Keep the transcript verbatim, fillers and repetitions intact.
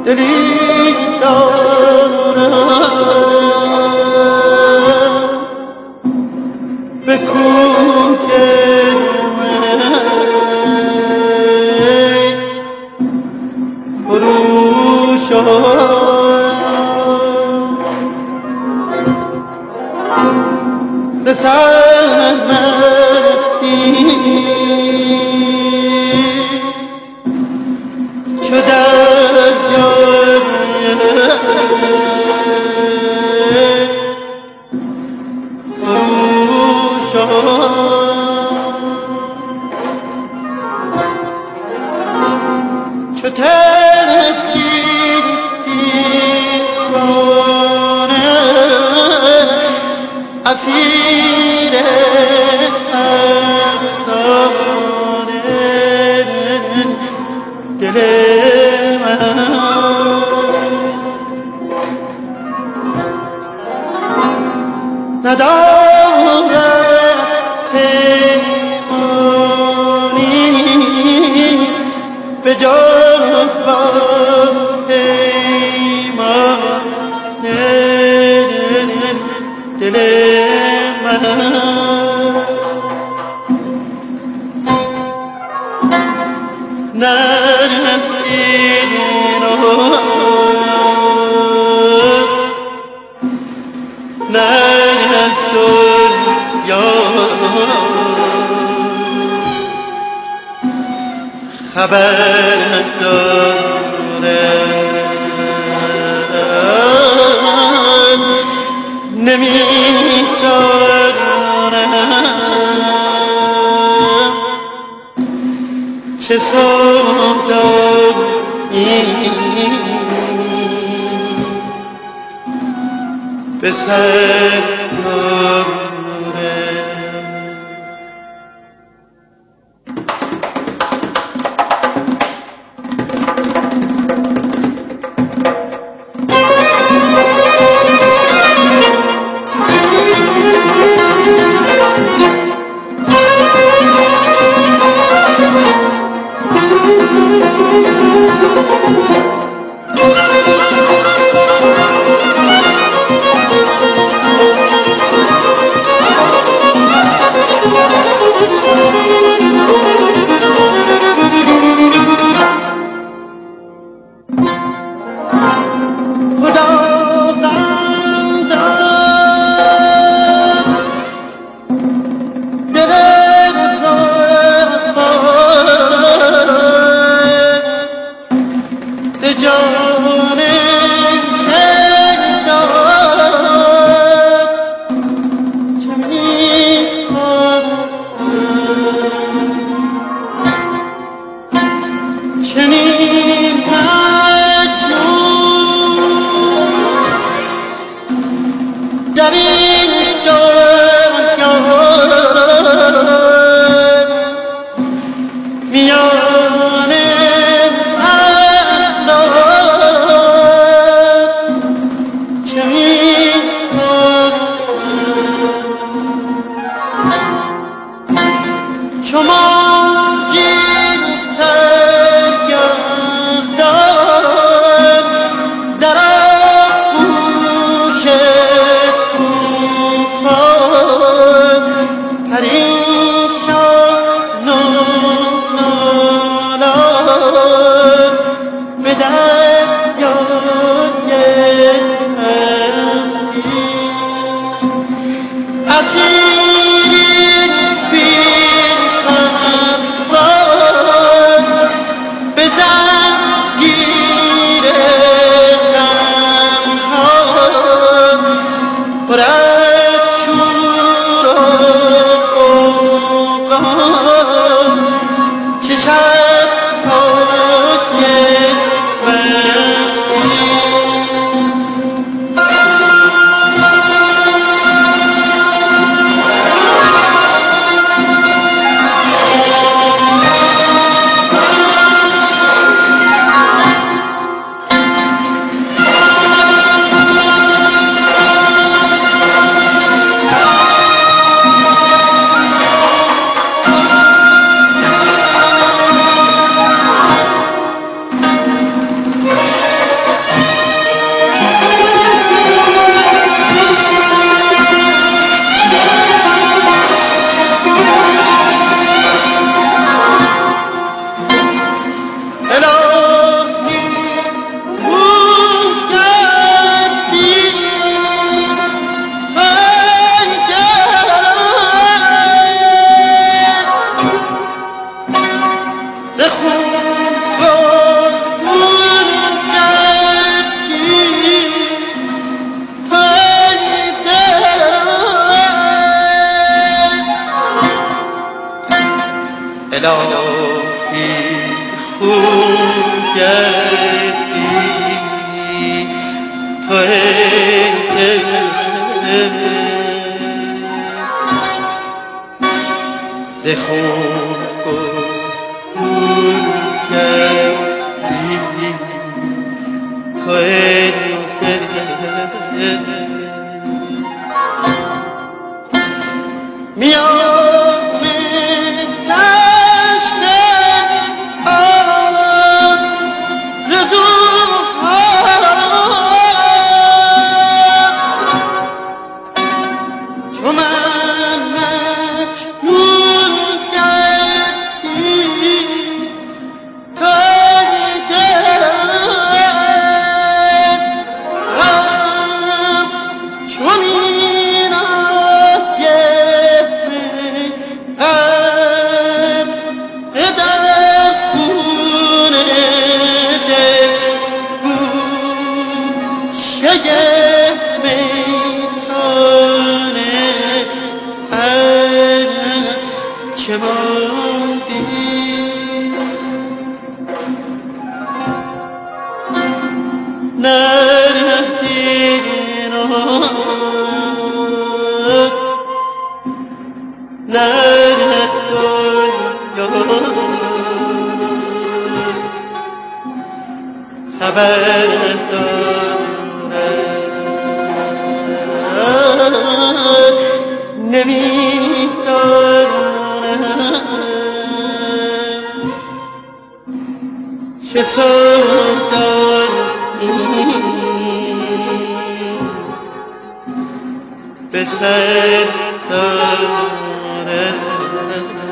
دلی دارم به کوک من فرو شد ز سرمستی چو در جای فرو شد چو تلخی دیوانه اسیر افسانه دل من ندارد پیمانی به جز با پیمان دل من نرسید نرسول یار خبر دارم نمی‌دانم چه سودایی به سر چه شب پاک گردی تو ز خون گل گردی تو میان دشت آرزوها چو من مجنون گردی تو دلم چو مینای غم در خون دل گوشه میخانه هر چه ماندی نرفتی نرفتی خبر دارد نمیدانم چه سود داری به سر دارد